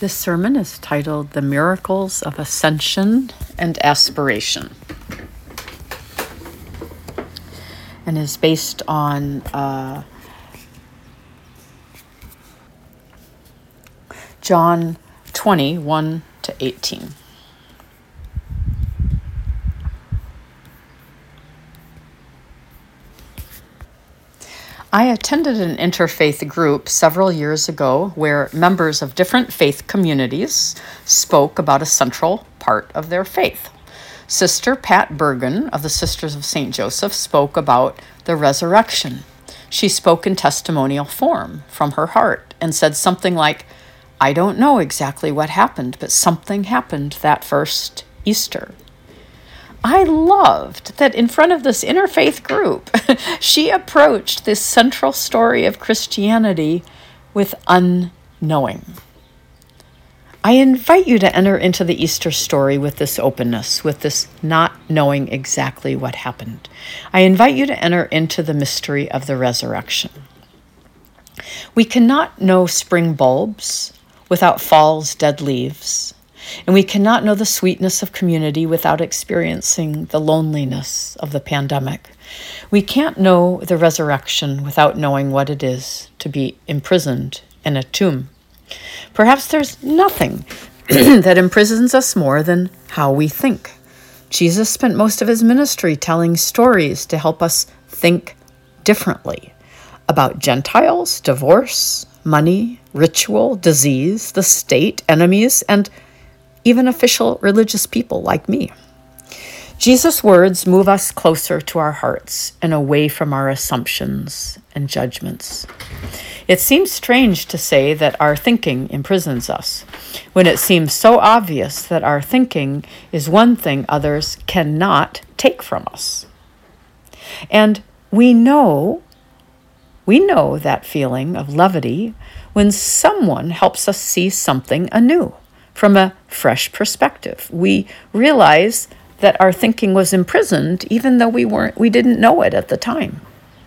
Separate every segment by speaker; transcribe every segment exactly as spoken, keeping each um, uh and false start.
Speaker 1: This sermon is titled The Miracles of Ascension and Aspiration, and is based on uh, John twenty, one to eighteen. I attended an interfaith group several years ago where members of different faith communities spoke about a central part of their faith. Sister Pat Bergen of the Sisters of Saint Joseph spoke about the resurrection. She spoke in testimonial form from her heart and said something like, "I don't know exactly what happened, but something happened that first Easter." I loved that in front of this interfaith group, she approached this central story of Christianity with unknowing. I invite you to enter into the Easter story with this openness, with this not knowing exactly what happened. I invite you to enter into the mystery of the resurrection. We cannot know spring bulbs without fall's dead leaves. And we cannot know the sweetness of community without experiencing the loneliness of the pandemic. We can't know the resurrection without knowing what it is to be imprisoned in a tomb. Perhaps there's nothing that imprisons us more than how we think. Jesus spent most of his ministry telling stories to help us think differently about Gentiles, divorce, money, ritual, disease, the state, enemies, and even official religious people like me. Jesus' words move us closer to our hearts and away from our assumptions and judgments. It seems strange to say that our thinking imprisons us, when it seems so obvious that our thinking is one thing others cannot take from us. And we know, we know that feeling of levity when someone helps us see something anew, from a fresh perspective. We realize that our thinking was imprisoned even though we weren't we didn't know it at the time.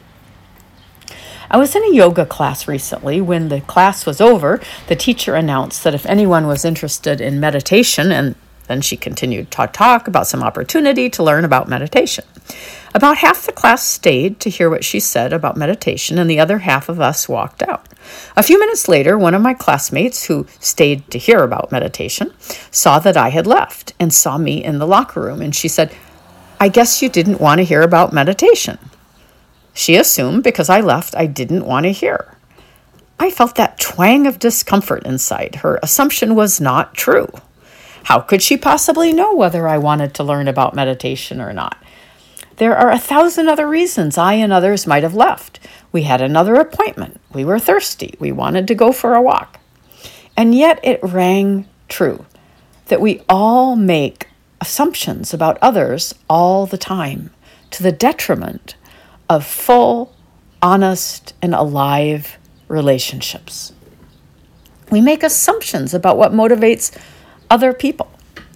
Speaker 1: I was in a yoga class recently. When the class was over, the teacher announced that if anyone was interested in meditation, and then she continued to talk about some opportunity to learn about meditation. About half the class stayed to hear what she said about meditation, and the other half of us walked out. A few minutes later, one of my classmates who stayed to hear about meditation saw that I had left and saw me in the locker room, and she said, "I guess you didn't want to hear about meditation." She assumed because I left, I didn't want to hear. I felt that twang of discomfort inside. Her assumption was not true. How could she possibly know whether I wanted to learn about meditation or not? There are a thousand other reasons I and others might have left. We had another appointment. We were thirsty. We wanted to go for a walk. And yet it rang true that we all make assumptions about others all the time, to the detriment of full, honest, and alive relationships. We make assumptions about what motivates other people.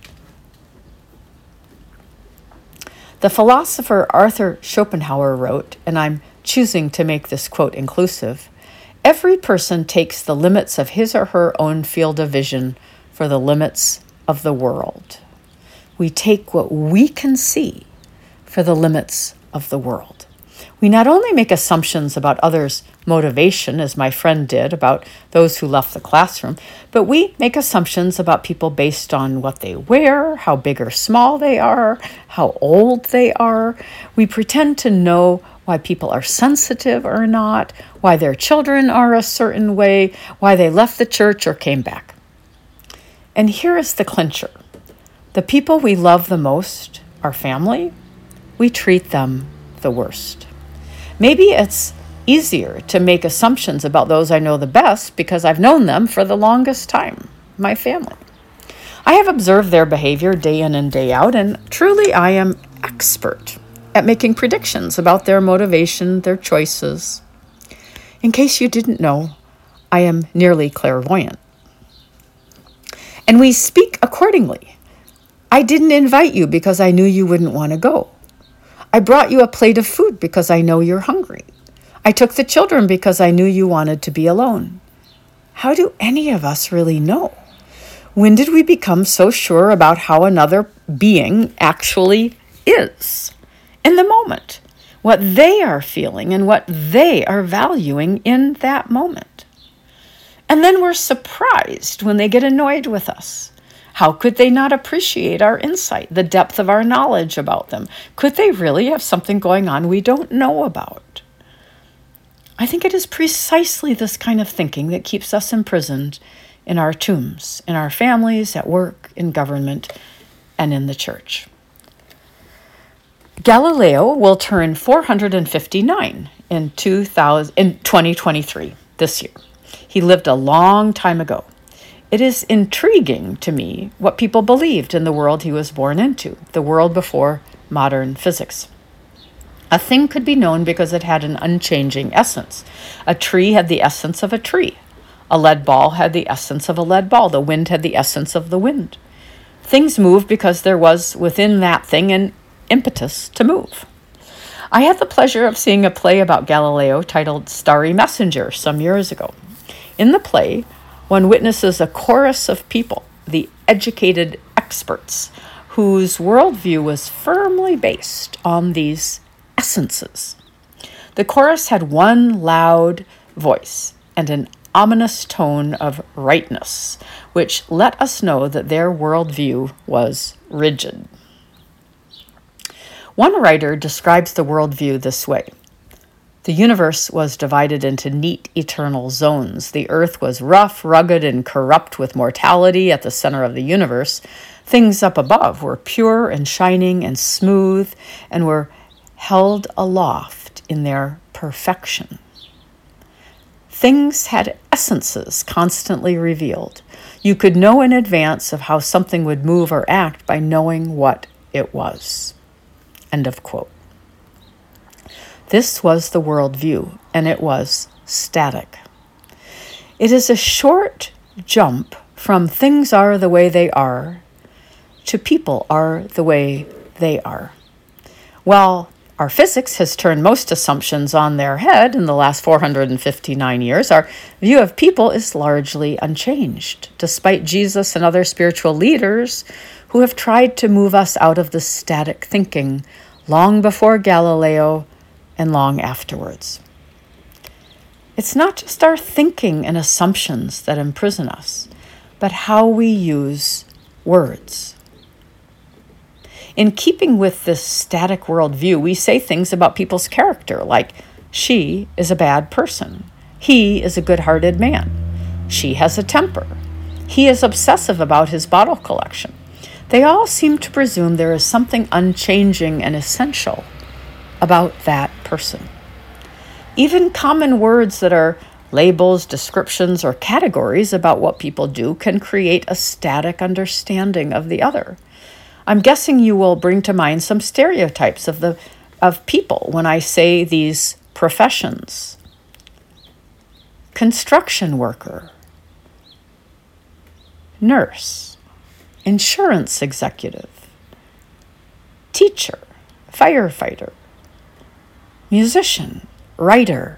Speaker 1: The philosopher Arthur Schopenhauer wrote, and I'm choosing to make this quote inclusive, "Every person takes the limits of his or her own field of vision for the limits of the world." We take what we can see for the limits of the world. We not only make assumptions about others' motivation, as my friend did about those who left the classroom, but we make assumptions about people based on what they wear, how big or small they are, how old they are. We pretend to know why people are sensitive or not, why their children are a certain way, why they left the church or came back. And here is the clincher. The people we love the most, our family, we treat them the worst. Maybe it's easier to make assumptions about those I know the best because I've known them for the longest time, my family. I have observed their behavior day in and day out, and truly I am expert at making predictions about their motivation, their choices. In case you didn't know, I am nearly clairvoyant. And we speak accordingly. I didn't invite you because I knew you wouldn't want to go. I brought you a plate of food because I know you're hungry. I took the children because I knew you wanted to be alone. How do any of us really know? When did we become so sure about how another being actually is in the moment, what they are feeling and what they are valuing in that moment? And then we're surprised when they get annoyed with us. How could they not appreciate our insight, the depth of our knowledge about them? Could they really have something going on we don't know about? I think it is precisely this kind of thinking that keeps us imprisoned in our tombs, in our families, at work, in government, and in the church. Galileo will turn four hundred fifty-nine in, two thousand, in twenty twenty-three, this year. He lived a long time ago. It is intriguing to me what people believed in the world he was born into, the world before modern physics. A thing could be known because it had an unchanging essence. A tree had the essence of a tree. A lead ball had the essence of a lead ball. The wind had the essence of the wind. Things moved because there was within that thing an impetus to move. I had the pleasure of seeing a play about Galileo titled Starry Messenger some years ago. In the play, one witnesses a chorus of people, the educated experts, whose worldview was firmly based on these essences. The chorus had one loud voice and an ominous tone of rightness, which let us know that their worldview was rigid. One writer describes the worldview this way. The universe was divided into neat eternal zones. The earth was rough, rugged, and corrupt with mortality at the center of the universe. Things up above were pure and shining and smooth and were held aloft in their perfection. Things had essences constantly revealed. You could know in advance of how something would move or act by knowing what it was. End of quote. This was the worldview, and it was static. It is a short jump from things are the way they are to people are the way they are. Well, our physics has turned most assumptions on their head in the last four hundred fifty-nine years. Our view of people is largely unchanged, despite Jesus and other spiritual leaders who have tried to move us out of the static thinking long before Galileo and long afterwards. It's not just our thinking and assumptions that imprison us, but how we use words. In keeping with this static worldview, we say things about people's character, like, she is a bad person. He is a good-hearted man. She has a temper. He is obsessive about his bottle collection. They all seem to presume there is something unchanging and essential about that person. Even common words that are labels, descriptions, or categories about what people do can create a static understanding of the other. I'm guessing you will bring to mind some stereotypes of the of people when I say these professions. Construction worker, nurse, insurance executive, teacher, firefighter, musician, writer.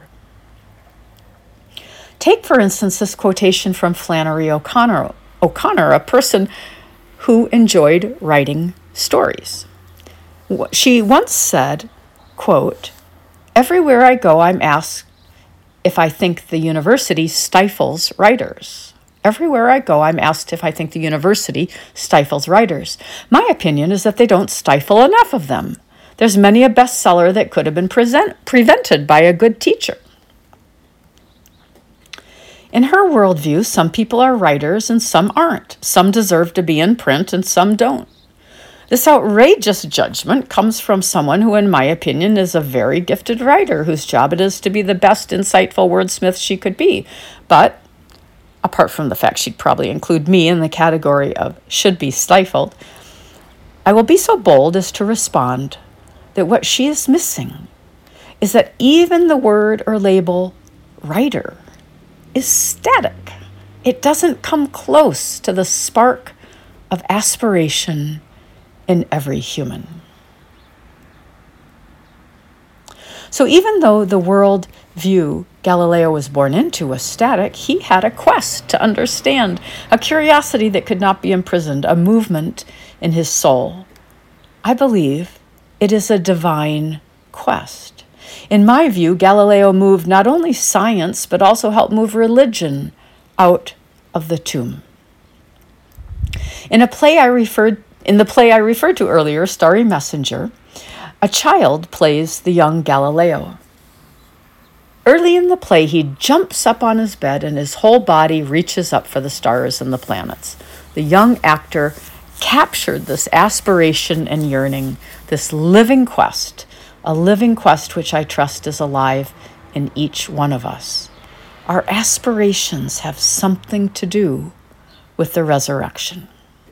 Speaker 1: Take, for instance, this quotation from Flannery O'Connor, O'Connor, a person who enjoyed writing stories. She once said, quote, "Everywhere I go, I'm asked if I think the university stifles writers. Everywhere I go, I'm asked if I think the university stifles writers. My opinion is that they don't stifle enough of them. There's many a bestseller that could have been present, prevented by a good teacher." In her worldview, some people are writers and some aren't. Some deserve to be in print and some don't. This outrageous judgment comes from someone who, in my opinion, is a very gifted writer whose job it is to be the best insightful wordsmith she could be. But, apart from the fact she'd probably include me in the category of should be stifled, I will be so bold as to respond that what she is missing is that even the word or label writer is static. It doesn't come close to the spark of aspiration in every human. So even though the world view Galileo was born into was static, he had a quest to understand, a curiosity that could not be imprisoned, a movement in his soul. I believe it is a divine quest. In my view, Galileo moved not only science, but also helped move religion out of the tomb. In a play I referred, in the play I referred to earlier, Starry Messenger, a child plays the young Galileo. Early in the play, he jumps up on his bed and his whole body reaches up for the stars and the planets. The young actor captured this aspiration and yearning, this living quest, a living quest which I trust is alive in each one of us. Our aspirations have something to do with the resurrection.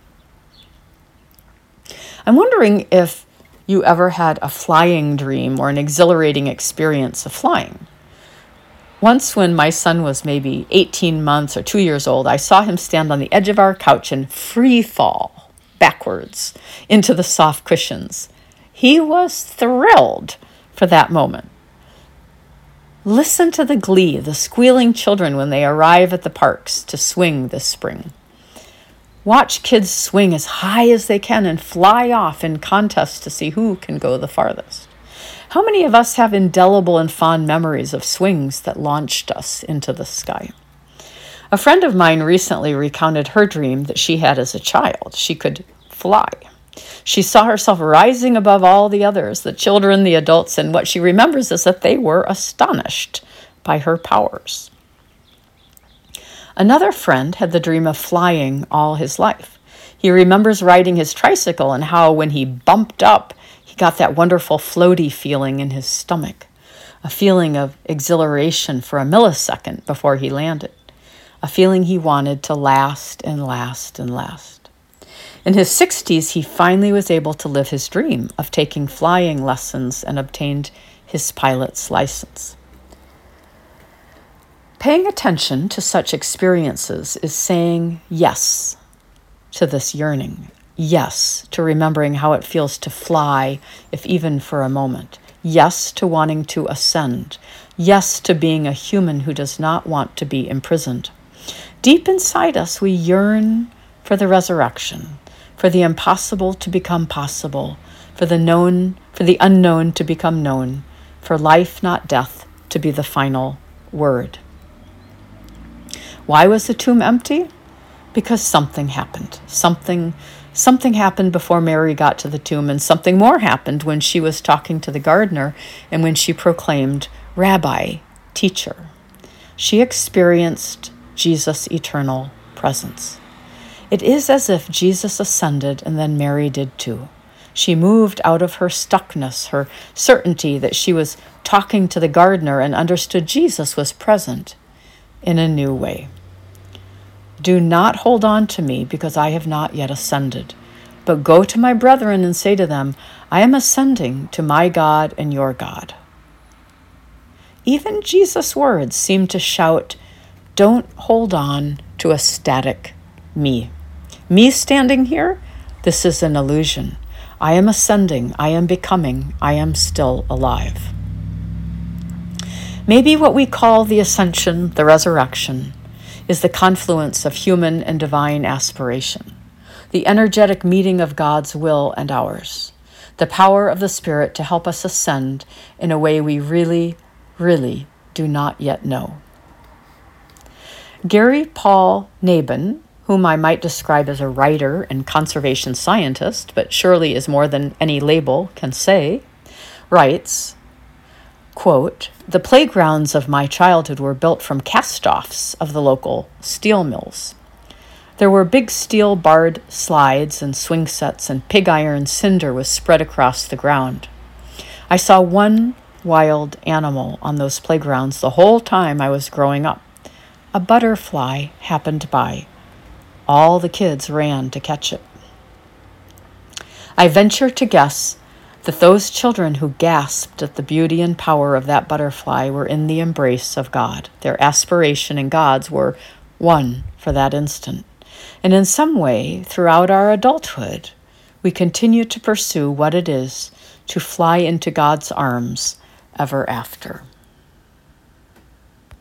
Speaker 1: I'm wondering if you ever had a flying dream or an exhilarating experience of flying. Once when my son was maybe eighteen months or two years old, I saw him stand on the edge of our couch and free fall backwards into the soft cushions. He was thrilled for that moment. Listen to the glee, the squealing children when they arrive at the parks to swing this spring. Watch kids swing as high as they can and fly off in contests to see who can go the farthest. How many of us have indelible and fond memories of swings that launched us into the sky? A friend of mine recently recounted her dream that she had as a child. She could fly. She saw herself rising above all the others, the children, the adults, and what she remembers is that they were astonished by her powers. Another friend had the dream of flying all his life. He remembers riding his tricycle and how when he bumped up, he got that wonderful floaty feeling in his stomach, a feeling of exhilaration for a millisecond before he landed, a feeling he wanted to last and last and last. In his sixties, he finally was able to live his dream of taking flying lessons and obtained his pilot's license. Paying attention to such experiences is saying yes to this yearning, yes to remembering how it feels to fly, if even for a moment, yes to wanting to ascend, yes to being a human who does not want to be imprisoned. Deep inside us, we yearn for the resurrection, for the impossible to become possible, for the known, for the unknown to become known, for life, not death, to be the final word. Why was the tomb empty? Because something happened. Something, something happened before Mary got to the tomb, and something more happened when she was talking to the gardener and when she proclaimed, "Rabbi, teacher." She experienced Jesus' eternal presence. It is as if Jesus ascended and then Mary did too. She moved out of her stuckness, her certainty that she was talking to the gardener, and understood Jesus was present in a new way. Do not hold on to me because I have not yet ascended, but go to my brethren and say to them, I am ascending to my God and your God. Even Jesus' words seem to shout, don't hold on to a static me. Me standing here, this is an illusion. I am ascending, I am becoming, I am still alive. Maybe what we call the ascension, the resurrection, is the confluence of human and divine aspiration, the energetic meeting of God's will and ours, the power of the Spirit to help us ascend in a way we really, really do not yet know. Gary Paul Nabhan, whom I might describe as a writer and conservation scientist, but surely is more than any label can say, writes, quote, the playgrounds of my childhood were built from cast-offs of the local steel mills. There were big steel barred slides and swing sets, and pig iron cinder was spread across the ground. I saw one wild animal on those playgrounds the whole time I was growing up. A butterfly happened by. All the kids ran to catch it. I venture to guess that those children who gasped at the beauty and power of that butterfly were in the embrace of God. Their aspiration and God's were one for that instant. And in some way, throughout our adulthood, we continue to pursue what it is to fly into God's arms, ever after.